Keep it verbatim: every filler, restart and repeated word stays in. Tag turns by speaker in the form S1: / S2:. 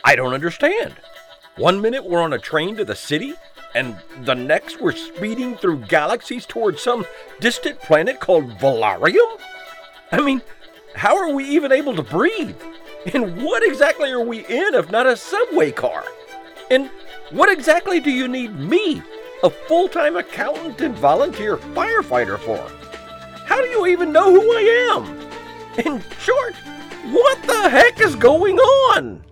S1: I don't understand. One minute we're on a train to the city, and the next we're speeding through galaxies towards some distant planet called Valarium? I mean, how are we even able to breathe? And what exactly are we in if not a subway car? And what exactly do you need me, a full-time accountant and volunteer firefighter, for? How do you even know who I am? In short, what the heck is going on?